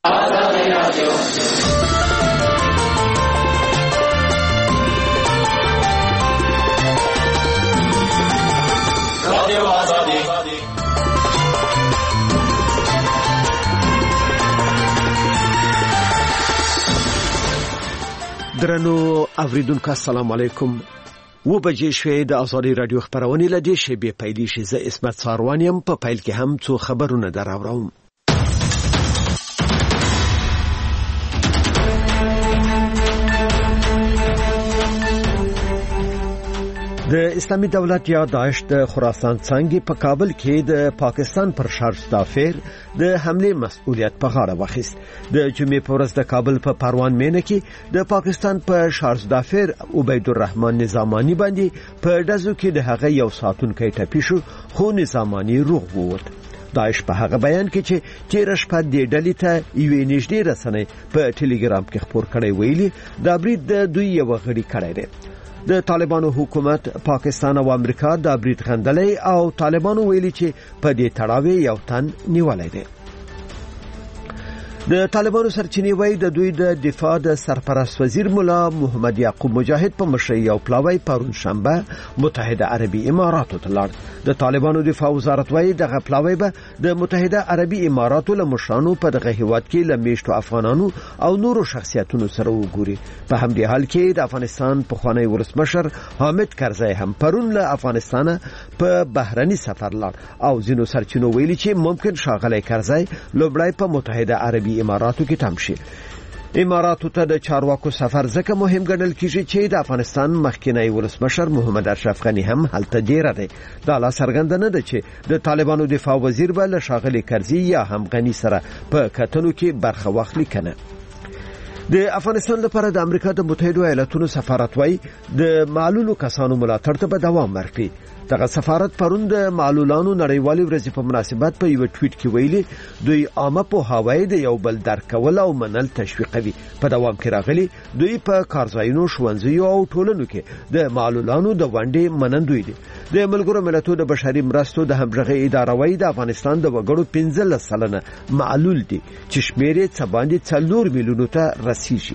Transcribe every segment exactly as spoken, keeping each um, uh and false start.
آزادی رادیو رادیو آزادی. درنو اوریدونکو السلام علیکم. و بجې شوې د آزادي رادیو خبرونه لدې شی به پیلې شي. زه اسمت ساروانیم په پیل کې هم څو خبرونه دراوړم. د اسلامي دولت یا داعش د خراسان څنګه په کابل کې د پاکستان پر شارستافیر د حمله مسؤلیت په غاړه واخیست. د جمعې په ورځ د کابل په پروان مینه کې د پاکستان په شارستافیر عبید الرحمن نظامانی باندې په دزو کې د هغه یو ساتونکو ټپي شو، خو نظامانی روغ ووت. داعش په هغه بیان کې چې تیر شپه د ډلې ته یوې نږدې رسنۍ په ټلګرام کې خبر کړی ویلي دا برید د دوی یو غړي کړی دی. د طالبانو حکومت پاکستان او امریکا د برید غندلې او طالبانو ویلي چې په دې تړاو یو تن نیولای دی. د طالبانو سرچینې وایي د دوی د دفاع د سرپرست وزیر مولا محمد یعقوب مجاهد په مشرۍ یو پلاوی پرون شنبه متحده عربي اماراتو ته لاړ. د طالبانو دفاع وزارت وایي دغه پلاوی به د متحده عربي اماراتو له مشرانو په دغه هیواد کې له میشتو افغانانو او نورو شخصیتونو سره وګوري. په همدې حال کې د افغانستان پخوانی ولسمشر حامد کرزی هم پرون له افغانستان په بهرني سفر لاړ او ځینو سرچینو ویلي چې ممکن شاغلی کرزی لومړی په متحده عربي اماراتو کې تم شي. اماراتو ته د چارواکو سفر ځکه مهم ګڼل کیږي چې د افغانستان مخکنی ولسمشر محمد اشرف غنی هم هلته ډیر دی. دا لا څرګنده نه ده چې د طالبانو دفاع وزیر به له شاغلی کرزی یا هم غنی سره په کتنو کې برخه واخلي کنه. د افغانستان لپاره د امریکا د متحده ایالاتونو سفارت وایي د معلولو کسانو ملاتړ ته به دوام ورکړي. دغه سفارت پرون د معلولانو نړیوالې ورځې په مناسبت په یو ټویټ کې ویلي دوی عامه پوهاوی د یو بل درکول او منل تشویقوي. په دوام کې راغلي دوی په کارځایونو، ښوونځیو او ټولنو کې د معلولانو د ونډې منندوی دي. د ملګرو ملتونو د بشري مرستو د همغږي اداره وایي د افغانستان د وګړو پنځلس سلنه معلول دي چې شمېر یې څه باندې څلور میلیونو ته رسیږي.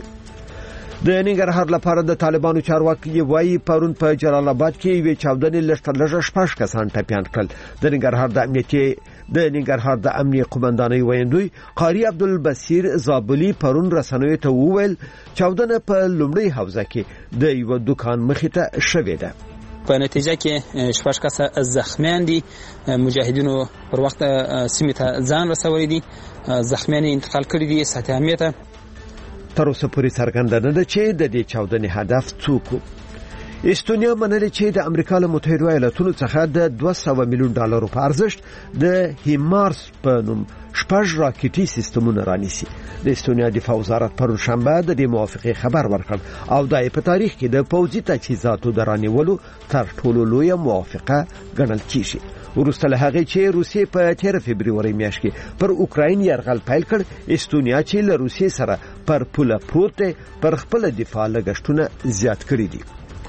د ننګرهار لپاره د طالبانو چارواکي وایي پرون په جلال آباد کې یوې چاودنې لږترلږه شپږ کسان ټپیان کړل. د ننګرهار د امنیتي د ننګرهار د امنیه قومندانۍ ویاندوی قاری عبدالبصیر زابلی پرون رسنیو ته وویل چاودنه په لومړی حوزه کې د یو دکان مخې ته شوې ده. په نتیجه کې شپږ کسه زخمیان دي. مجاهدینو پر وخت سیمې ته ځان رسولي دي. زخمیان انتقال کړي دي سطح امنیت. تر اوسه پورې څرګنده نه ده چې د دې چاودنې هدف څوک و. استونیا منلې چې د امریکا له متحده ایالاتونو څخه د دوه سوه میلیون ډالرو په ارزښت د هیمارس په نوم شپږ راکټي سیستمونه رانیسي. د استونیا دفاع وزارت پرون شنبه د دې موافقه خبر ورکړ او د په تاریخ کې د پوځي تجهیزاتو د رانیولو تر ټولو لویه موافقه ګڼل کیږي. وروسته له هغې چې روسیې په تیره فبروري میاشت کې پر اوکراین یرغل پیل کړ، استونیا چې له روسیې سره پر پوله پروت دی پر خپل دفاع لګښتونه زیات کړي دي.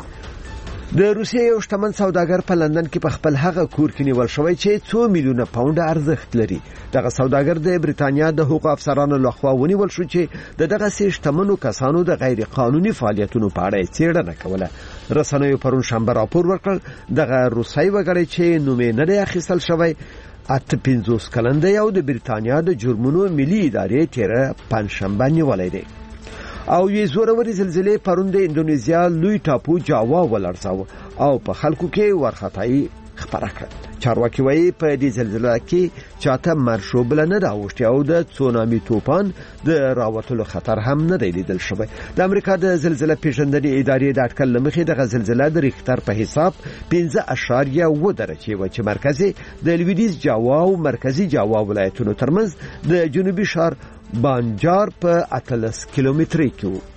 د روسیې یو شتمن سوداګر په لندن کې په خپل هغه کور کې نیول شوی چې څو میلیونه پاونډ ارزښت لري. دغه سوداګر د بریتانیا د حقوقو افسرانو لخوا ونیول شو چې دغه شتمنو کسانو د غیر قانوني فعالیتونو په اړه څېړنه کوله. رسنیو پرون شنبه راپور ورکړ دغه روسي وګړی چې نوم یې نه دی اخیستل شوی اته پنځوس کلن دی او د بریتانیا د جرمونو ملي ادارې تیره پنځشنبه نیولای دی. او یې زوروري زلزلې پرون د اندونیزیا لوی ټاپو جاوا ولړزاوه او په خلکو کې ورختای خبره کړه. چارواکي وایي په دې زلزلې کې چاته مرشوبله نه راوښتي او د تسونامي طوفان د راوتلو خطر هم نه دی لیدل شوی. د امریکا د زلزلې پیژندنې ادارې د اټکل لمخې د زلزلې د ریختر په حساب پنځه اعشاریه اووه درجې و چې مرکزي د لویدیز جاوا او مرکزي جاوا ولایتونو ترمنځ د جنوبي شهر بانجار په اتلس کیلومتري کې و.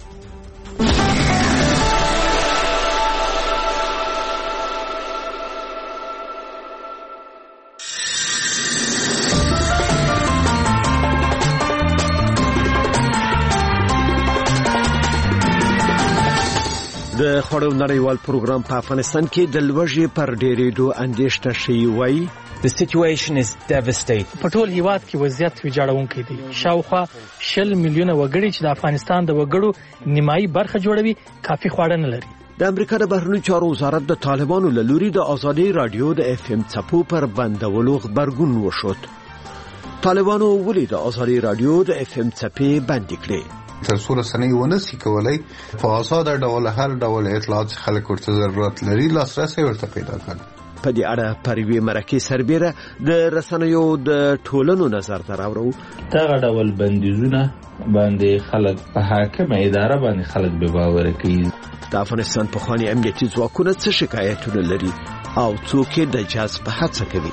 د خړو نړیوال پروګرام په افغانستان کې د لوږې پر ډېرېدو اندېښنه شوې وای. The situation is devastating. په ټول هیواد کې وضعیت ویجاړونکی دی. شاوخوا شل میلیونه وګړي چې د افغانستان د وګړو نیمایي برخه جوړوي کافي خواړه نه لري. د امریکا د بهرنیو چارو وزارت د طالبانو له لوري د ازادي رادیو د اف ام څپو پر بندولو خبرګون وشود. طالبانو ولې د ازادي رادیو د اف ام څپې بندې کړې؟ تر څو رسنۍ ونه سي کولای په آزاد ډول هر ډول اطلاعات خلک ورته ضرورت لري لاسرسي ورته پیدا کړي. په دې اړه پروي مرکه سربېره د رسنیو د ټولنو نظر دراوړو. دغه ډول بندیزونه باندې خلک په حاکمه اداره باندې خلک به باور کوي. د افغانستان په خواني امنیتي ځواکونه څه شکایتونه لري او څوک د جذب هڅه کوي.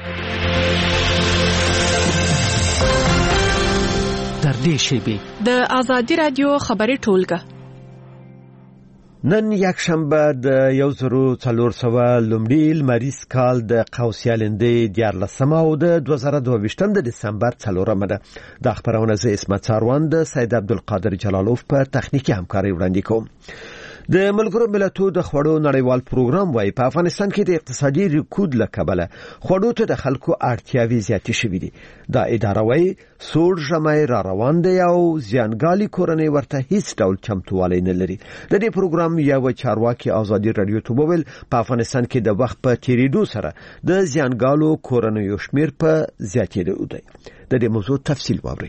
در دې شیبه د ازادي رادیو خبري ټولګه نن یک شنبه د یو زرو څلور سوه لومړي لمریز کال د قوسیالندې دیارلسمه او د دوه زره دوه ویشتم د دسمبر څلورمه ده. د خبرونه زه اسمت ساروان د سید عبدالقادر جلالوف په تخنیکی همکاري وړاندې کوم. د ملګرو ملتونو د خوړو نړیوال پروګرام وايي په افغانستان کې د اقتصادي رکود له کبله خوړو ته د خلکو اړتیاوې زیاتې شوې دي. دا اداره وايي سوړ ژمی را روان دی او زیانګالي کورنۍ ورته هیڅ ډول چمتووالی نه لري. د دې پروګرام یو چارواکي ازادي رادیو ته وویل په افغانستان کې د وخت په تیریدو سره د زیانګالو کورنۍ شمیر په زیاتېدو دی. د دې موضوع تفصیل واورئ.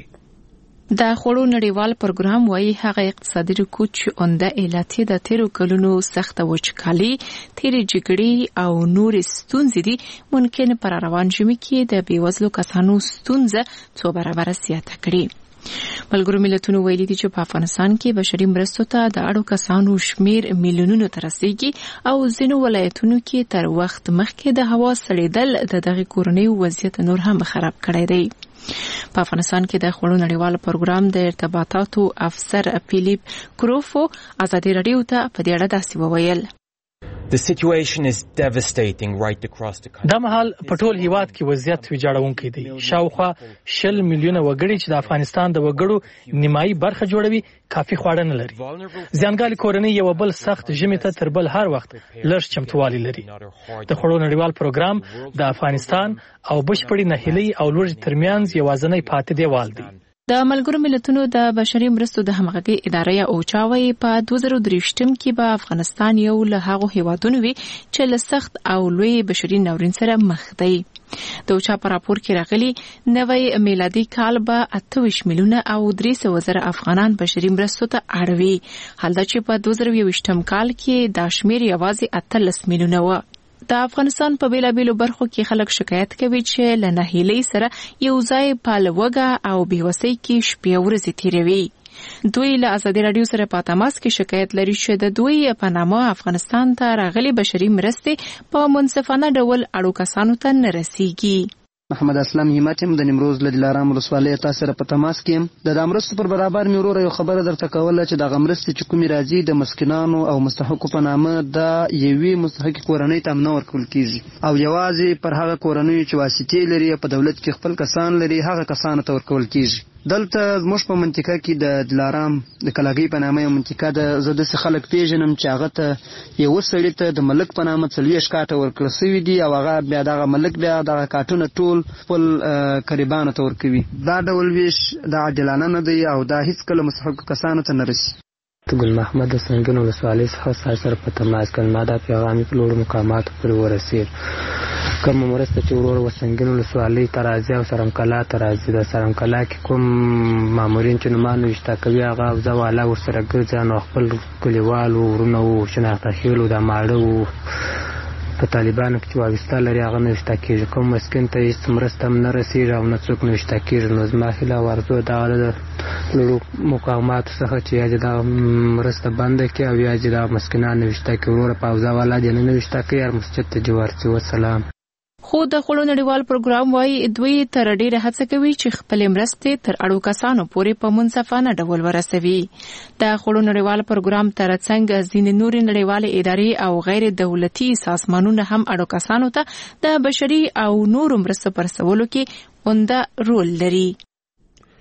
د خوړو نړیوال پروګرام وايي هغه اقتصادي رکود چې اونده علت د تیرو کلونو سخت وچکالي، تیرې جګړې او نور ستونزې دي ممکن پر روان ژمي کې د بیوزلو کسانو ستونزه څو برابر زیاته کړي. ملګرو ملتونو ویلي دي چې په افغانستان کې بشري مرستو ته د اړو کسانو شمیر میلیونونو ته رسیږي او ځینو ولایتونو کې تر وخت مخکې د هوا سړېدل د دغه کورنۍ وضعیت نور هم خراب کړی دی. په افغانستان کې د خوړو نړیوال پروګرام د ارتباطاتو افسر فیلیپ کروفو ازادي رادیو ته په دې اړه داسې وویل. The situation is devastating right across the country. دا مهال په ټول هیواد کې وضعیت ویجاړونکی دی. شاوخوا شل میلیونه وګړي چې د افغانستان د وګړو نیمایي برخه جوړوي کافي خواړه نه لري. زیانګالي کورنۍ یو بل سخت ژمي ته تر بل هر وخت لږ چمتووالی لري. د خوړو نړیوال پروګرام د افغانستان او بشپړې ناهیلۍ او لوږې ترمنځ یوازینی پاتې دیوال دی. د ملګرو ملتونو د بشري مرستو د همغږي ادارې یا اوچاوي په دوه زره درېشتم کې به افغانستان یو له هغو هیوادونو وي چې له سخت او لوی بشري ناورین سره مخ دی. د اوچا په راپور کې راغلي نوی میلادي کال به اته ویشت میلیونه او درې سوه زره افغانان بشري مرستو ته اړوي، حال دا چې په دوه زره یوویشتم کال کې دا شمیر یوازې اتلس میلیونه و. د افغانستان په بیلابیلو برخو کې خلک شکایت کوي چې له ناهیلۍ سره یو ځای په لوږه او بېوسۍ کې شپې ورځې تیروي. دوی له ازادي رادیو سره په تماس کې شکایت لري چې د دوی په نامه افغانستان ته راغلي بشري مرستې په منصفانه ډول اړو کسانو ته نه رسیږي. محمد اسلام همت هم د نیمروز له دلارام ولسوالۍ تاسو سره په تماس کې د امرستو پر برابر مې ورور یو خبره درته کوله چې د غمرستې چې کومې راځي د مسکینانو او مستحقو په نامه د یوې مستحق کورنۍ ته نه ورکول کیږي او یوازې پر هغه کورنۍ چې واسطې لري په دولت کې خپل کسان لري هغه کسانو ته ورکول کیږي. دلته زموږ په منطقه کې د دلارام د کلاګي په نامه یو منطقه ده. زه داسې خلک پیژنم چې هغه ته یو سړي ته د ملک په نامه څلوېښت کاټه ورکړل سوي دي او هغه بیا دغه ملک بیا دغه کاټونه ټول خپل قریبانو ته ورکوي. دا ډول ویش د عادلانه نه دی او دا هیڅکله مستحقو کسانو ته نه رسي. ګل محمد د سنګین ولسوالۍ څخه ستاسو سره په تماس کې ما دا پیغام په لوړو مقاماتو پورې ورسېد. کوم مرسته چې ورور وسنګین ولسوالۍ ته راځي او سرمکلا ته راځي د سرمکلا کې کوم مامورین چې نومانو اشتا کوي هغه او زه والا ورسره ګرځي نو خپل کلیوالو ورونه وو شناخته خېلو د ماړه وو په طالبانو کې چې وابسته لري هغه نه اشتا کېږي. کوم مسکین ته هېڅ مرسته هم نه رسېږي او نه څوک نه اشتا کېږي. نو زما هیله او ارزو دغه د لوړو مقاماتو څخه چې یا دې دغه مرسته بنده کړي او یا دې دغه مسکینان نه اشتا کړي. وروره پوځه والا دې نه اشتا کوي هر مسجد ته جوار شي. وسلام. خو د خوړو نړیوال پروګرام وايي دوی تر ډیره هڅه کوي چې خپل مرستې تر اړو کسانو پورې په منصفانه ډول ورسوي. د خوړو نړیوال پروګرام ترڅنګ ځینې نورې نړیوالې ادارې او غیر دولتي سازمانونه هم اړو کسانو ته د بشري او نورو مرستو په رسولو کې عمده رول لري.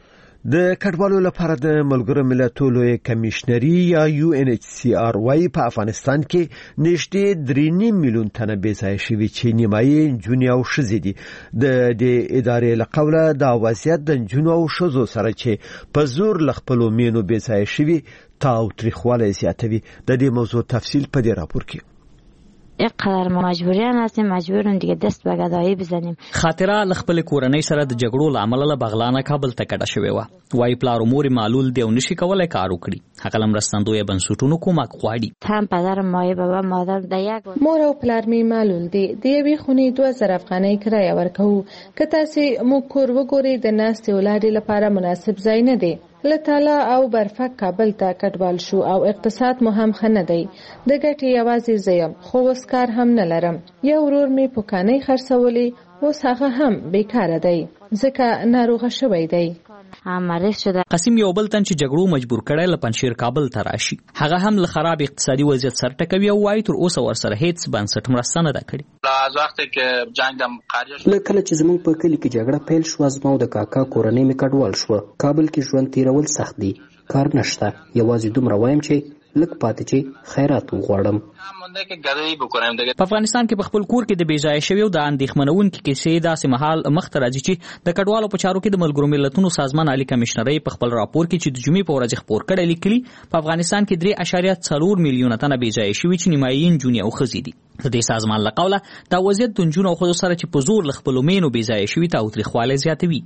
د کډوالو لپاره د ملګرو ملتونو کمیشنري یا یو ان ایچ سی آر وايي په افغانستان کې نږدې درې نیم میلیون تنه بې ځایه شوي چې نیمایي نجونې او ښځې دي. د دې ادارې له قوله دا وضعیت د نجونو او ښځو سره چې په زور له خپلو مینو بې ځایه شوي تاوتریخوالی زیاتوي. د دې موضوع تفصیل په دې راپور کې. اینقدر ما مجبوریان هستیم مجبوریم دیگه دست به گدایی بزنیم. خاطره لخپل کورنۍ سره د جګړو لامل له بغلانه کابل ته کډه شوې و. وای پلار مور معلول دی او نشي کولای کار وکړي. هغه لمرستندوی بنسټونو کومک غواړي. هم پدر مایه بابا مادر د یک مور او پلار می معلول دی. د یوې خونې دوه زره افغانۍ کرایه ورکوو. که تاسو مو کور وګورئ د ناستې ولادي لپاره مناسب ځای نه دی. لتالا او برفک کابل ته کډوال شو او اقتصاد مو هم ښه نه دی. د ګټې یوازې زه یم خو اوس کار هم نه لرم. یو ورور مې پوکانۍ خرڅولې اوس هغه هم بیکاره دی ځکه ناروغه شوی دی. مریض شده. قسم یو بل تن چې جګړو مجبور کړی له پنځیر کابل ته راشي. هغه هم له خراب اقتصادي وضعیت سره ټکوي او وايي تر اوسه ورسره هیڅ بنسټ مرسته نه ده کړې. از وخت که جنگ دم قاریش له کله چې زموږ په کلی کې جګړه پیل شو زما او د کاکا کورنۍ مې کډوال شو. کابل کې ژوند تیرول سخت دي. کار نشته. یوازې دومره وایم چې لک پاتې چې خیرات وغواړم. په افغانستان کې په خپل کور کې د بیځای شوی او د اندېښمنونکو کیسې داسې مهال مخته راځي چې د کډوالو په چارو کې د ملګرو ملتونو سازمان عالی کمشنري په خپل راپور کې چې د جمعې په ورځ خبر کړی لیکلي په افغانستان کې درې اعشاریه څلور میلیونه تنه بیځای شوی چې نیمایي نجونې او ښځې دي. د دې سازمان له قوله دا وضعیت د نجونو او ښځو سره چې په زور له خپلو مینو بیځای شوي تاوتریخوالی زیاتوي.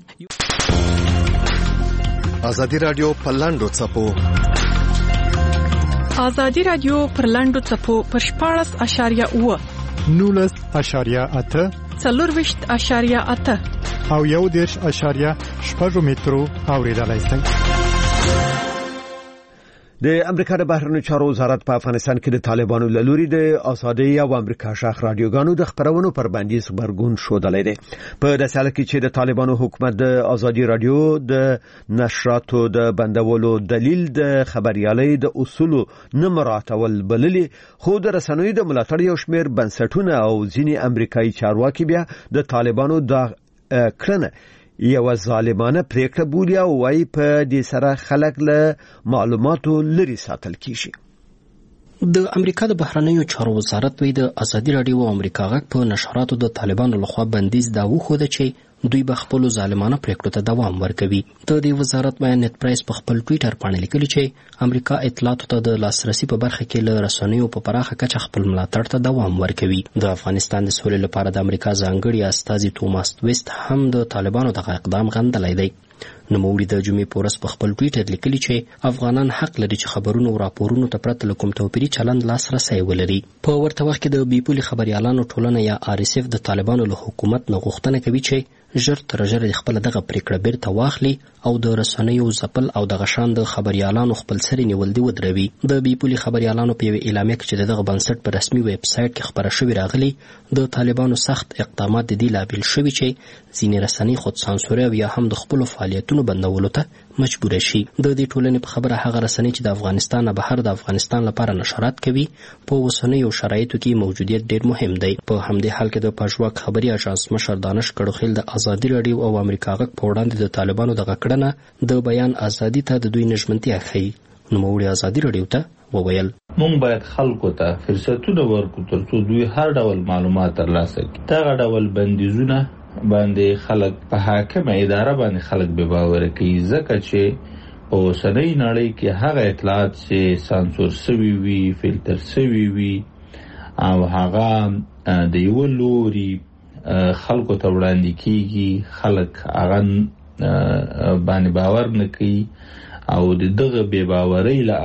ازادي رادیو په لاندو څپو ازادي رادیو پر لاندو څپو پر شپاړس اشاریه اوه نولس اشاریه اته څلورویشت اشاریه اته او یو دېرش اشاریه شپږ مترو اوریدلای شئ. د امریکا د بهرنیو چارو وزارت په افغانستان کې د طالبانو له لوري د ازادي او امریکا شاخ رادیوګانو د خبرونو پر بندیز خبرګون شودلې ده. په داسې حال کې چې د طالبانو حکومت د ازادي رادیو د نشراتو د بندولو دلیل د خبريالۍ د اصولو نه مراعاتول بللي، خو د رسنیو د ملاتړ یو شمېر بنسټونه او ځینې امریکایي چارواکي بیا د طالبانو د کړنه یو ظالمانه پریکړه بولي او وايي په دې سره خلک له معلوماتو لري ساتل کیږي. د امریکا د بهرنیو چارو وزارت وی د ازادي رادیو او امریکا غږ په نشراتو د طالبانو لخوا بندیز دا وخوده چې دوی به خپل ظالمانه پریکړو ته دوام ورکوي. د دې وزارت بیان نت پرایس په خپل ټوئیټر باندې لیکلي چې امریکا اطلاعاتو ته د لاسرسي په برخه کې له رسنیو په پراخه کچه خپل ملاتړ ته دوام ورکوي. د افغانستان د سولې لپاره د امریکا ځانګړي استازي توماس ویست هم د طالبانو دغه اقدام غندلی دی. نوموړي د جمعې په ورځ په خپل ټوئیټر لیکلي چې افغانان حق لري چې خبرونو او راپورونو ته پرته له کوم توپیري چلند لاسرسی ولري. په ورته وخت کې د بیپولي خبريالانو ټولنه یا آر اس اف د طالبانو له حکومت نه غوښتنه کوي چې ژر تر ژره خپل دغه پریکړه بیرته واخلي او د رسنیو ځپل او دغه شان د خبريالانو خپل سری نیول دی ودروي. د بیپولي خبريالانو په یوه اعلامیه کې چې دغه بنسټ په رسمي ویب سټ کې خبره شوې راغلي، د طالبانو سخت اقدامات د دې لامل شوي چې ځینې رسنۍ خود سانسور او یا هم د خپل فعالیتونو بندولو ته مجبور شي. د دې ټولنې په خبره هغه رسنۍ چې د افغانستان نه بهر د افغانستان لپاره نشرات کوي په اوسنیو شرایطو کې موجودیت ډیر مهم دی. په همدې حال کې د پژواک خبري اژانس مشر دانش کړوخیل د ازادي رادیو او امریکا غږ په وړاندې د طالبانو دغه کړنه د بیان ازادي ته د دوی نژمنتیا ښیي. نوموړي ازادي رادیو ته وویل مونږ باید خلکو ته فرصتونه ورکړو ترڅو دوی هر ډول معلومات ترلاسه کړي. دغه ډول بندیزونه باندې خلک په حاکمه اداره باندې خلک به باور کوي، ځکه چې په اوسنۍ نړۍ کې هغه اطلاعات چې سانسور شوي وي، فلټر شوي وي او هغه د یو لوري خلکو ته وړاندې کیږي، خلک هغه باندې باور نه کوي او د دغه بې باورۍ له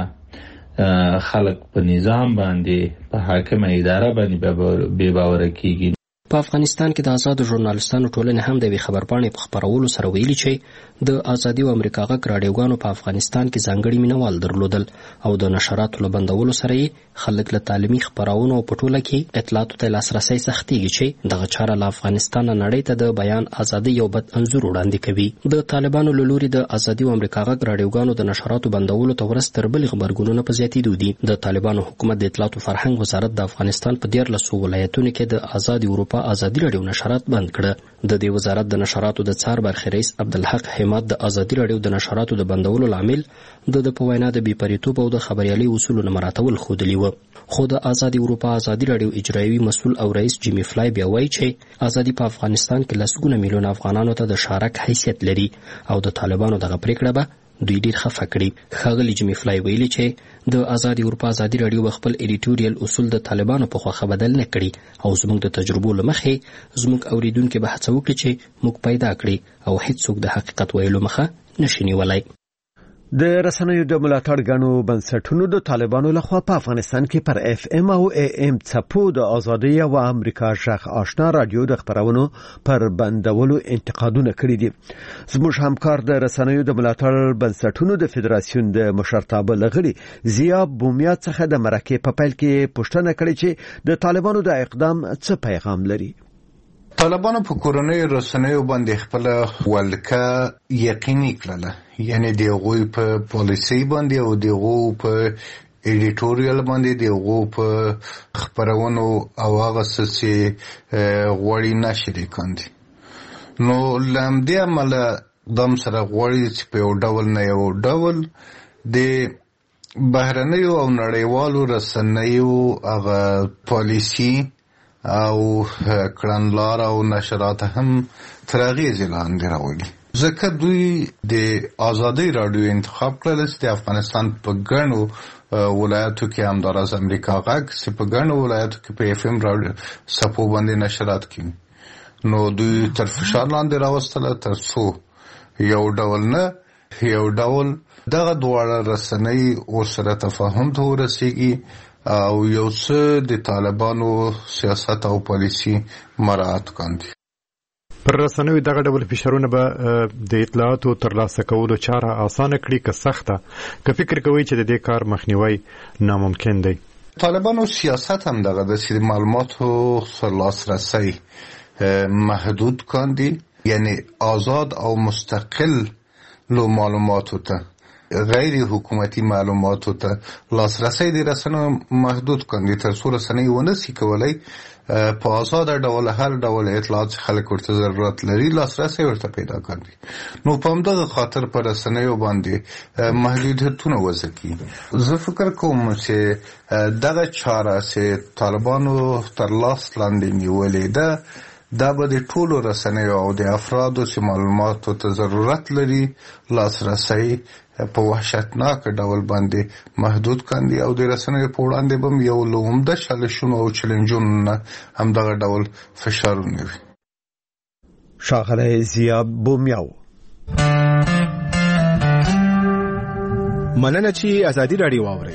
امله خلک په نظام باندې په حاکمه اداره باندې بې باوره کیږي. په افغانستان کې د آزاد ژورنالستانو ټولنې هم د وی خبرپاڼې په خبرولو سره ویلي چې د ازادي او امریکا غږ رادیوګانو په افغانستان کې ځانګړي مینوال درلودل او د نشراتو له بندولو سره یې خلک له تعلیمي خبرونو په ټوله کې اطلاعاتو ته لاسرسی سختېږي چې دغه چاره له افغانستان نړۍ ته د بیان ازادي یو بد انځور وړاندې کوي. د طالبانو له لوري د ازادي او امریکا غږ رادیوګانو د نشراتو بندولو ته ورس تر بلې خبرګونونه په زیاتېدو دي. د طالبانو حکومت د اطلاعاتو فرهنګ وزارت د افغانستان په دیارلسو ولایتونو کې د ازادي اروپا اروپا ازادي رادیو نشرات بند کړه. د دې وزارت د نشراتو د څار برخې رئیس عبدالحق حماد د ازادي رادیو د نشراتو د بندولو لامل د په وینا د بیپریتوب او د خبريالي اصولو نه مراعاتول ښودلي و. خو د ازادي اروپا ازادي رادیو اجرایوي مسؤل او رئیس جیمی فلای بیا وایي چې ازادي په افغانستان کې لسګونه میلیون افغانانو ته د شارک حیثیت لري او د طالبانو دغه پریکړه به دوی ډیر خفه کړي. ښاغلي جیمی فلای ویلي چې د ازادي اروپا ازادي رادیو خپل ایډیټوریال اصول د طالبانو په خوښه بدل نه کړي او زموږ د تجربو له مخې زموږ اوریدونکو به هڅه وکړي چې موږ پیدا کړي او هیڅوک د حقیقت ویلو مخه نشي نیولای. د رسنیو د ملاتړ غنو بنسټونو د طالبانو لخوا په افغانستان کې پر اف ام او ای ام څپو د ازادي او امریکا ژغ آشنا رادیو د خبرونو پر بندولو انتقادونه کړي دي. زموږ همکار د رسنیو د ملاتړ بنسټونو د فدراسیون د مشرتابه لغړي ضیا بومیا څخه د مرکه په پیل کې پوښتنه کړې چې د طالبانو د اقدام څه پیغام لري. طالبانو په کورنۍ رسنیو باندې خپل ولکه یقیني کړله، یعنی د هغوی په پالیسي باندې او د هغوی په ایډیټوریال باندې د هغوی په خبرونو او هغه څه چې غواړي نشر یې کاندي. نو له همدې امله دم سره غواړي چې په یو ډول نه یو ډول د بهرنیو او نړیوالو رسنیو هغه پالیسي او کړنلار او نشرات هم تر اغېزې لاندې راولي. ځکه دوی د ازادي رادیو انتخاب کړل چې د افغانستان په ګڼو ولایتو کې همداراز امریکا غږ چې په ګڼو ولایتو کې په اف ام رادیو څپو باندې نشرات کوي. نو دوی تر فشار لاندې راوستله تر څو یو ډول نه یو ډول دغه دواړه رسنۍ ورسره تفاهم ته ورسیږي او یو څه د طالبانو سیاست او پالیسي مراعات کاندي. پر رسنیو دغه ډول فشارونه به د اطلاعاتو ترلاسه کولو چاره اسانه کړي که سخته، که فکر کوي چې د دې کار مخنیوي ناممکن دی؟ طالبانو سیاست هم دغه د معلوماتو لاسرسی محدود کاندي، یعنی آزاد او مستقل لو معلوماتو ته غیر حکومتي معلوماتو ته لاسرسی د رسنیو محدود کاندي تر څو رسنۍ ونسي کولای په آزاد ډول هر ډول اطلاعات خلک ورته ضرورت لري لاسرسی ورته پیدا کاندي. نو په همدغه خاطر پر رسنیو باندې محدودیتونه وضع کړي. زه فکر کوم چې دغه چاره چې طالبانو تر لاس لاندې نیولې ده دا به د ټولو رسنیو او د افرادو چې معلوماتو ته ضرورت لري لاسرسی په وحشتناک ډول باندې محدود کاندي او د رسنیو په وړاندې به یو له عمده چالشونو او چیلنجونو نه همدغه ډول فشارونه وي. ښاغلی ضیا بومیاو. مننه چې ازادي راډیو واورئ.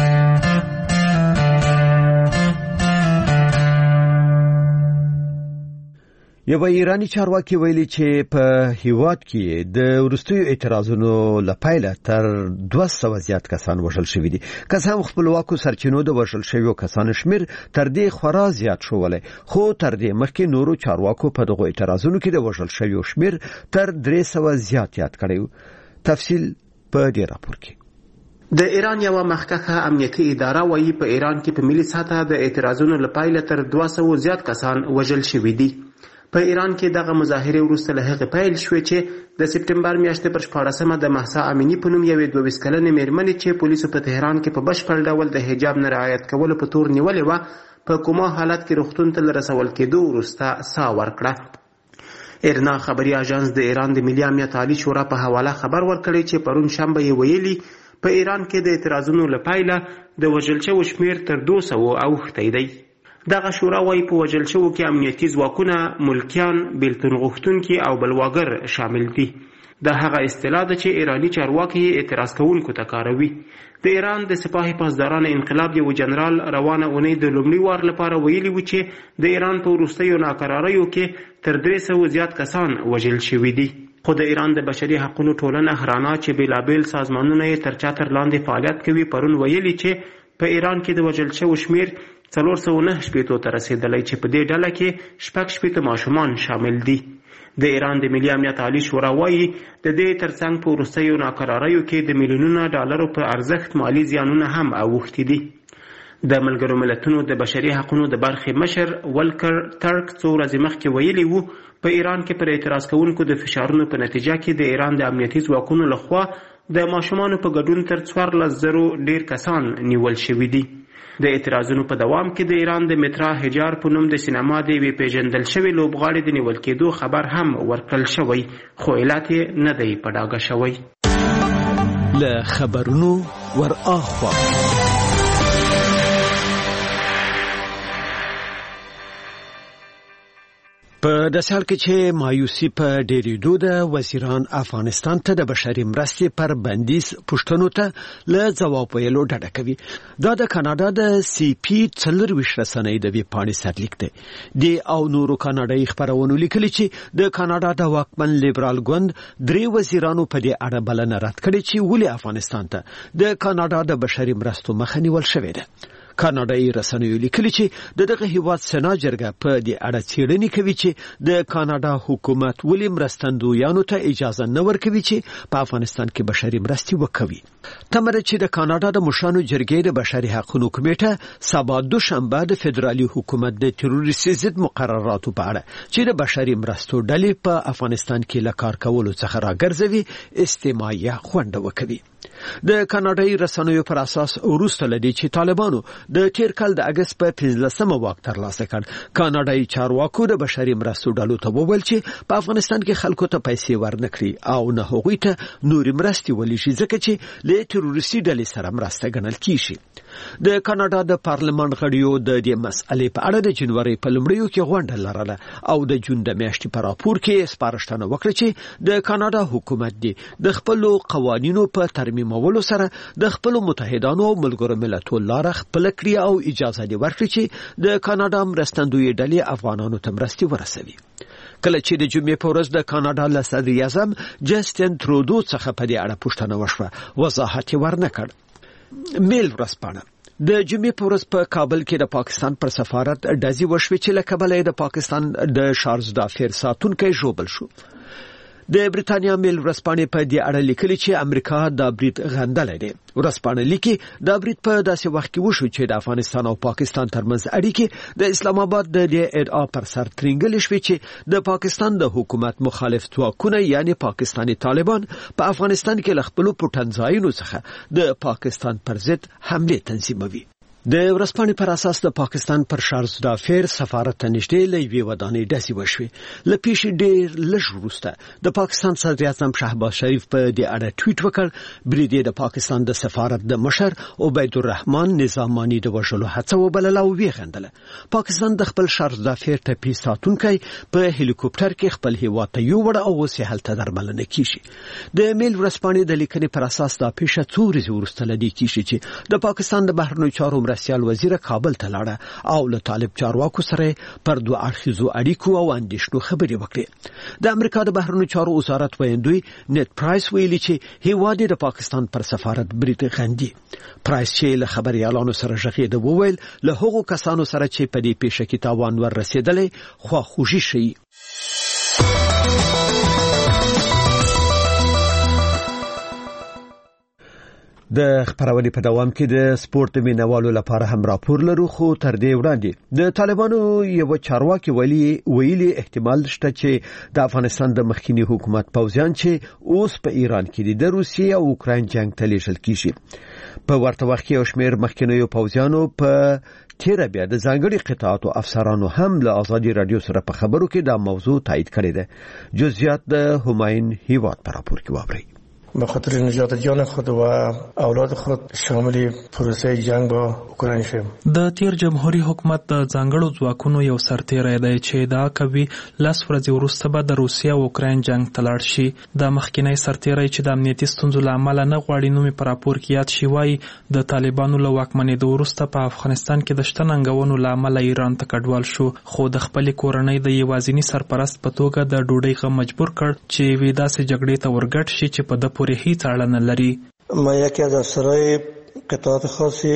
یو ایرانی چارواکي ویلي چې په هیواد کې د ورستیو اعتراضونو لپاره تر دوه سوه زیات کسان وژل شوي دي. که څه هم خپلواکو سرچینو د وژل شویو کسانو شمیر تر دې خورا زیات شوی، خو تر دې مخکې نورو چارواکو په دغو اعتراضونو کې د وژل شویو شمیر تر درې سوه زیات یاد کړی. تفصیل په دې راپور کې. د ایران یو مخکښه امنیتي اداره وایي په ایران کې په ملي سطحه د اعتراضونو لپاره تر دوه سوه زیات کسان وژل شوي دي. په ایران کې دغه مظاهره وروسته له هغه پیل شوې چې د سپټمبر میاشتې پر شپاړسمه د مهسا امینی په نوم یوې دوه ویشت کلنې میرمنې چې پولیسو په تهران کې په بشپړ ډول د حجاب نه رعایت کولو په تور نیولې وه په کومه حالت کې روغتون ته له رسول کېدو وروسته ساه ورکړه. ایرنا خبري اژانس د ایران د ملي امنیت عالی شورا په حواله خبر ورکړی چې پرون شنبه یې ویلي په ایران کې د اعتراضونو لپاره د وژل شوو شمیر تر دوه سوه اوښتی دی. دغه شورا وايي په وژل شوو کې امنیتي ځواکونه، ملکیان، بیلتون غوښتونکي او بلواګر شامل دي. دا هغه اصطلاح ده چې ایرانی چارواکي اعتراض کوونکو ته کاروي. د ایران د سپاه پاسداران انقلاب یو جنرال روانه اونۍ د لومړي وار لپاره ویلي و چې د ایران په وروستیو ناکراریو کې تر درې سوه زیات کسان وژل شوي دي. خو د ایران د بشري حقوقو ټولنه هرانا چې بیلابیل سازمانونه یې تر چتر لاندې فعالیت کوي پرون ویلي چې په ایران کې د وژل شوو شمیر څلور سوه نهه شپېتو ته رسېدلی چې په دې ډله کې شپږ شپېته ماشومان شامل دي. د ایران د ملي امنیت عالی شورا وایي د دې ترڅنګ په وروستیو ناکراریو کې د میلیونونو ډالرو په ارزښت مالي زیانونه هم اوښتي دي. د ملګرو ملتونو د بشري حقوقو د برخې مشر ولکر ترک څو ورځې مخکې ویلي وو په ایران کې پر اعتراض کوونکو د فشارونو په نتیجه کې د ایران د امنیتي ځواکونو لخوا د ماشومانو په ګډون تر څوارلس زرو ډیر کسان نیول شوي دي. د اعتراضونو په دوام کې د ایران د مترا حجار په نوم د سینما د یوې پیژندل شوې لوبغاړې د نیول کېدو خبر هم ورکړل شوی، خو علت یې نه دی په ډاګه شوی. له خبرونو ور اخوا په داسې حال کې چې مایوسي په ډېرېدو ده، وزیران افغانستان ته د بشري مرستې پر بندیز پوښتنو ته له ځواب ویلو ډډه کوي. دا د کاناډا د سی پی څلرویشت رسنۍ د ویبپاڼې سرلیک دی. د او نورو کاناډایي خپرونو لیکلي چې د کاناډا د واکمن لیبرال ګوند درې وزیرانو په دې اړه بلنه رد کړې چې ولې افغانستان ته د کاناډا د بشري مرستو مخه نیول شوې ده. کاناډایي رسنیو لیکلي چې د دغه هیواد سنا جرګه په دې اړه څېړنې کوي چې د کاناډا حکومت ولې مرستندویانو ته اجازه نه ورکوي چې په افغانستان کې بشري مرستې وکوي. تمره چې د کاناډا د مشرانو جرګې د بشري حقوقو کمیټه سبا دوشنبه د فدرالي حکومت د تروریستي ضد مقرراتو په اړه چې د بشري مرستو ډلې په افغانستان کې له کار کولو څخه راګرځوي استماعیه غونډه وکړي. د کاناډایي رسنیو پر اساس وروسته لدی چې طالبانو د تیر کال د اگست په پنځلسمه واک ترلاسه کړ، کاناډایي چارواکو د بشري مرستو ډلو ته وویل چې په افغانستان کې خلکو ته پیسې ورنکړي او نه هغوی ته نورې مرستې ولېږي ځکه چې له تروریستي ډلې سره مرسته ګڼل کیږي. د کاناډا د پارلمان غړیو د دې مسئلې په اړه د جنوري په لومړیو کې غونډه لرله او د جون د میاشتې په راپور کې سپارښتنه وکړه چې د کاناډا حکومت دی د خپل قوانینو په ترمیمولو سره د خپل متحدانو او ملګرو ملتونو لاره خپل کړی او اجازه دی ورکړي چې د کاناډا مرستندوی ډلې افغانانو ته مرستې ورسوي. کله چې د جمعې په ورځ د کاناډا له صدر اعظم جسټین ترودو څخه په دې اړه پوښتنه وشوه، وضاحت یې ورنکړ. میل ورځپاڼه د جمعې په ورځ په کابل کې د پاکستان پر سفارت ډزې وشوې چې له کبله د پاکستان د شارزدا فیر ساتونکی ژوبل شو. د بریتانیا میل ورځپاڼې په دې اړه لیکلي چې امریکا د برید غندلی دی. ورځپاڼه لیکي دا برید په داسې وخت کې وشو چې د افغانستان او پاکستان ترمنځ اړیکې د اسلام آباد د دې ادعا پر سر ترنګلې شوې چې د پاکستان د حکومت مخالف ځواکونه یعنی پاکستاني طالبان په افغانستان کې له خپلو پټنځایونو څخه د پاکستان پر ضد حملې تنظیموي. د ورځپاڼې پر اساس د پاکستان پر شارزدا فیر سفارت ته نږدې له یوې ودانۍ ډزې وشوې. له پیښې ډېر لږ وروسته د پاکستان صدر اعظم شهباز شریف په دې اړه ټویټ وکړ. برید د پاکستان د سفارت د مشر عبید الرحمن نظامانی د وژلو هڅه وبلله او ویغندله. پاکستان د خپل شارزدا فیر ټپي ساتونکی په هلیکوپټر کې خپل هیواد ته یووړ او اوس یې هلته درملنه کیږي. د میل ورځپاڼې د لیکنې پر اساس دا پیښه څو ورځې وروسته لدی کیږي چې د پاکستان د بهرنیو چارو مرستیال وزیر کابل ته لاړه او له طالب چارواکو سره پر دوه اړخیزو اړیکو او اندېښنو خبرې وکړې. د امریکا د بهرنیو چارو وزارت ویاندوی نیت پرایس ویلي چې هیواد د پاکستان پر سفارت برید غندي. پرایس چې له خبريالانو سره ژغېده وویل له هغو کسانو سره چې په دې پیښه کې تاوان ور رسېدلی خواخوږي شي. د خبرونې په دوام کې د سپورت مینوالو لپاره هم راپور لرو، خو تر دې وړاندې د طالبانو یو چارواکي ویلي ویلي احتمال شته چې د افغانستان د مخکینی حکومت پوځیان چې اوس په ایران کې دي د روسیې او اوکراین جنگ ته لیږل کیږي. په ورته وخت کې یو شمېر مخکینیو پوځیانو په تیر بیا د ځانګړي قطاعاتو افسرانو هم له آزادي رادیو سره په خبرو کې دا موضوع تایید کړې ده. جزئیات د همایون هیواد په راپور کې واورئ. به خاطر نجات جان خود و اولاد خود شامل پروسه جنگ با اوکراین شوم. د تیر جمهوریت حکومت د ځانګړو ځواکونو یو سرتیری دی چې دا کوي لاس ورځې وروسته به د روسیا او اوکراین جنگ ته لاړ شي. د مخکینی سرتیری چې د امنیتي ستونزو له امله نه غواړي نوم په راپور کې یاد شي وایي د طالبانو له واکمنېدو وروسته په افغانستان کې د شته ننګونو له امله ایران ته کډوال شو، خو د خپلې کورنۍ د یوازیني سرپرست په توګه د ډوډۍ غم مجبور کړ چې وې داسې جګړې ته ورګډ شي چې په د پورې هیڅ اړه نه لري. ما یکی از افسرهای قطعات خاصی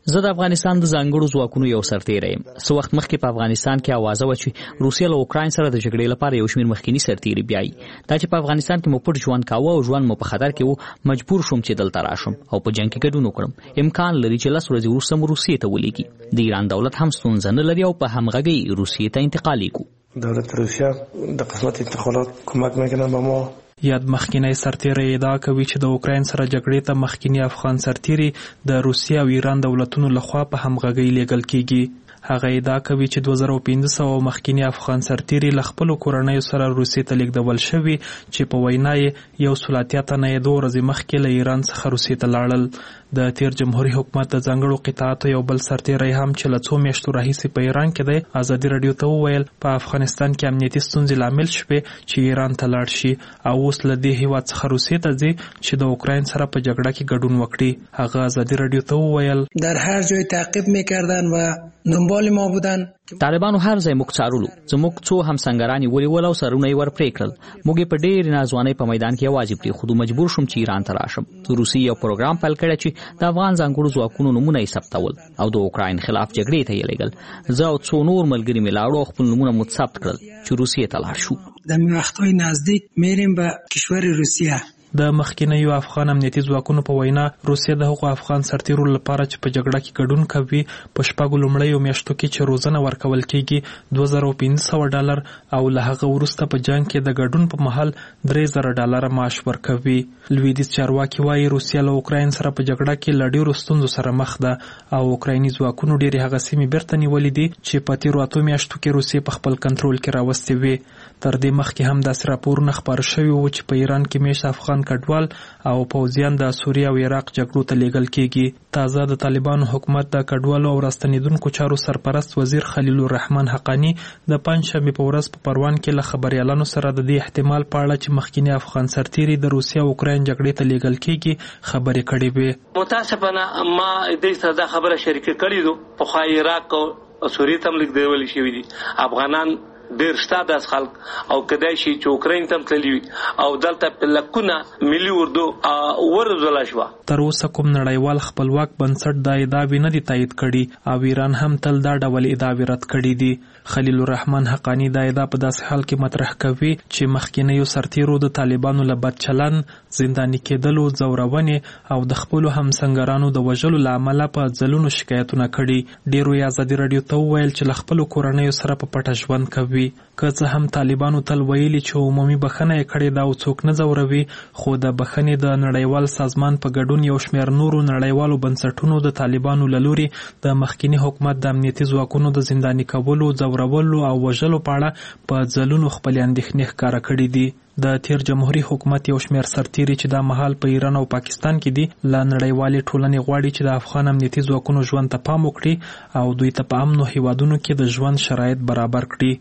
زه د افغانستان د ځانګړو ځواکونو یو سرتیری یم. څه وخت مخکې په افغانستان کې اوازه وه چې روسیه له اوکراین سره د جګړې لپاره یو شمېر مخکیني سرتیري بیایي. دا چې په افغانستان کې مو پټ ژوند کاوه او ژوند مو په خطر کې و، مجبور شوم چې دلته راشم او په جنګ کې ګډون وکړم. امکان لري چې لس ورځې وروسته مو روسیې ته ولیږي. د ایران دولت هم ستونزه نه لري او په همغږۍ روسیې ته انتقال کړو. دولت روسیه د قسمت انتقالات کمک میکنه به ما. یاد مخکینی سرتیری ادعا کوي چې د اوکراین سره جګړې ته مخکینی افغان سرتیری د روسیه او ایران دولتونو لخوا په همغږۍ لیږل کیږي. هغه ادعا کوي چې دوه زره پنځه سوه مخکینی افغان سرتیری له خپلو کورنیو سره روسیې ته لیږدول شوي چې په وینا یې یو سل اتیا تنه یې دوه ورځې مخکې له ایران څخه روسیې ته لاړل. د تیر جمهوریت حکومت د ځانګړو قطاعاتو یو بل سرتیری هم چې له څو میاشتو راهیسې په ایران کې دی ازادي راډیو ته وویل په افغانستان کې امنیتي ستونزې لامل شوې چې ایران ته لاړ شي او اوس له دې هیواد څخه روسیې ته ځي چې د اوکراین سره په جګړه کې ګډون وکړي. هغه ازادي راډیو ته وویل در هر جای تعقیب میکردن و دنبال ما بودن. طالبانو هر ځای موږ څارلو. زموږ څو همسنګران یې ونیول او سرونه یې ور پرې کړل. موږ یې په ډېرې ناځوانۍ په میدان کې یوازې پرېښودو. مجبور شوم چې ایران ته راشم. روسیې یو پروګرام پیل کړی چې د افغان ځانګړو ځواکونو نومونه یې ثبتول او د اوکراین خلاف جګړې ته یې لېږل. زه او څو نور ملګري مې لاړو او خپل نومونه مو ثبت کړل چې روسیې ته لاړ شو. در وقت‌های نزدیک میریم به کشور روسیه. د مخکینیو افغان امنیتي ځواکونو په وینا روسیه د هغو افغان سرتیرو لپاره چې په جګړه کې ګډون کوي په شپږو لومړیو میاشتو کې چې روزنه ورکول کیږي دوه زره پنځه سوه ډالر او له هغه وروسته په جنګ کې د ګډون په مهال درې زره ډالره معاش ورکوي. لویدیځ چارواکي وایي روسیه له اوکراین سره په جګړه کې له ډېرو ستونزو سره مخ ده او اوکرایني ځواکونو ډېرې هغه سیمې بیرته نیولې دي چې په تېرو اتو میاشتو کې روسیې په خپل کنټرول کې راوستې وې. تر دې مخکې هم داسې راپورونه خپاره شوي وو چې په ایران کې میشت افغان کډوال او پوځیان د سوریه او عراق جګړو ته لیږل کیږي. تازه د طالبانو حکومت د کډوالو او راستنیدونکو چارو سرپرست وزیر خلیل الرحمن حقانی د پنجشنبې په ورځ په پروان کې له خبريالانو سره د دې احتمال په اړه چې مخکینی افغان سرتیری د روسیه او اوکراین جګړې ته لیږل کیږي خبرې کړې وې. متاسفانه ما دې سره خبره شریک کړې ده. په خای عراق او سوریه ته لیک دیول شوی دي. افغانان ډیر شته د خلک او کدای شي چې اوکراین ته تللی او دلته په لکونه ملي اردو ورزول شو. تر اوسه کوم نړیوال خپلواک بنسټ دا ادعاوې نه دي تایید کړي او ایران هم تل دا ډول ادعاوې رد کړي دي. خلیل الرحمن حقانی دا ادعا په داسې حال کې مطرح کوي چې مخکینیو سرتیرو د طالبانو له بد چلن، زنداني کېدلو، ځورونې او د خپلو همسنګرانو د وژلو له امله په ځلونو شکایتونه کړي. ډیرو یې ازادي راډیو ته وویل چې له خپلو کورنیو سره په پټه ژوند کوي. که څه هم طالبانو تل ویلي چې عمومي بخښنه یې کړې ده او څوک نه ځوروي، خو د بخښنې د نړیوال سازمان په ګډون یو شمېر نورو نړیوالو بنسټونو د طالبانو له لوري د مخکینی حکومت د امنیتي ځواکونو د زنداني کولو، ځورولو او وژلو په اړه په ځلونو خپلې اندېښنې ښکاره کړې دي. د تیر جمهوریت حکومت یو شمېر سرتیري چې دا مهال په ایران او پاکستان کې دي له نړیوالې ټولنې غواړي چې د افغان امنیتي ځواکونو ژوند ته پام وکړي او دوی ته په امنو هیوادونو کې د ژوند شرایط برابر کړي.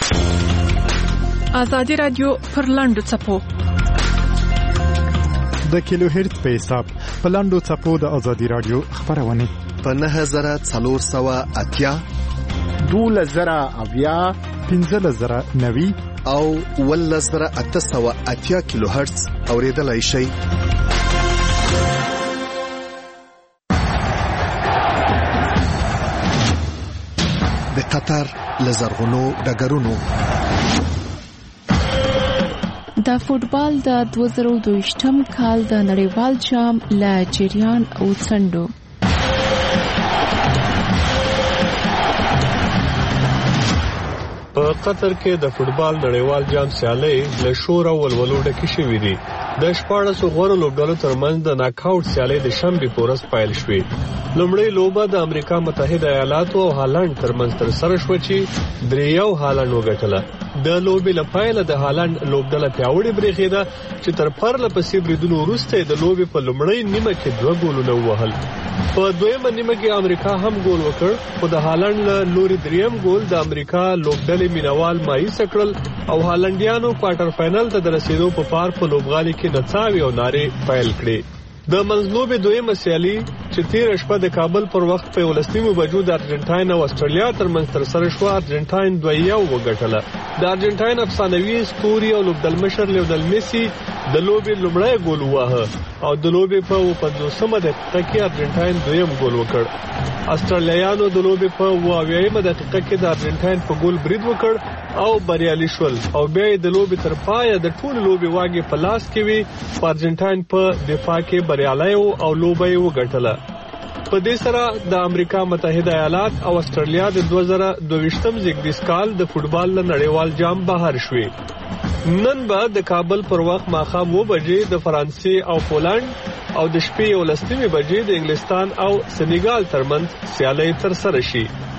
ازادي راډیو پر لاندو څپو د کیلو هرتز په حساب په لاندو څپو د ازادي راډیو خبرونه په نه زره څلور سوه اتیا دوله زره اویا پنځه زره نوي او ول زره اته سوه اتیا کیلو هرتز اوریدلای شي. د قطر لزرغونو ډګرونو د فوټبال د دوه زره دوهشتم کال د نړیوال جام له جریان او څنډو په قطر کې د فوټبال نړیوال جام سیالۍ له شور او ولولو ډکې شوې دي. د شپاړسو غوره لوبډلو ترمنځ د ناک آوټ سیالۍ د شنبې په ورځ پیل شوې. لومړۍ لوبه د امریکا متحده ایالاتو او هالند ترمنځ ترسره شوه چې درې یو هالند وګټله. د لوبې له پیله د هالند لوبډله پیاوړې برېښېده چې تر پرله پسې بریدونو وروسته د لوبې په لومړۍ نیمه کې دوه ګولونه ووهل. په دویمه نیمه کې امریکا هم ګول وکړ، خو د هالند له لوري دریم ګول د امریکا لوبډلې مینوال مایوس کړل او هالندیانو کوارټر فائنل ته د رسیدو په پار په لوبغالي کې نڅاوي او نارې پیل کړې. د منځلوبې دویمه سیالي چې تېره شپه د کابل پر وخت په یولسنیمو بجو د ارجنټاین او استرالیا ترمنځ ترسره شوه، ارجنټاین دوه یو وګټله. د ارجنټاین افسانوي ستوري او لوبډلمشر لیونل میسي د لوبې لومړی ګول وواهه او د لوبې په اووه پنځوسمه دقیقه کې ارجنټاین دویم ګول وکړ. استرالیایانو د لوبې په اوه اویایم دقیقه کې د ارجنټاین په ګول برید وکړ او بریالي شول او بیا د لوبې تر پایه د ټول لوبې واګې په لاس کې وي په ارجنټاین په دفاع کې بریالي او لوبه یې وګټله. په دې سره د امریکا متحده ایالات او استرالیا د دوه زره دوهویشتم زیږدیز کال د فوټبال له نړیوال جام بهر شوې. نن به د کابل پر وخت ماښام اوه بجې د فرانسې او پولنډ او د شپې یولس نیمې بجې د انګلستان او سنیګال ترمنځ سیالۍ ترسره شي.